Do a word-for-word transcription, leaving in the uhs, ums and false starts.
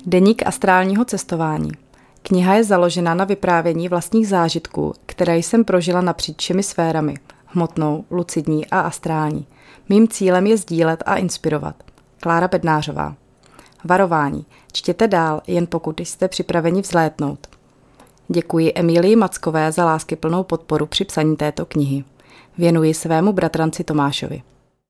Deník astrálního cestování. Kniha je založena na vyprávění vlastních zážitků, které jsem prožila napříč všemi sférami, hmotnou, lucidní a astrální. Mým cílem je sdílet a inspirovat. Klára Bednářová. Varování. Čtěte dál, jen pokud jste připraveni vzlétnout. Děkuji Emílii Mackové za láskyplnou podporu při psaní této knihy. Věnuji svému bratranci Tomášovi.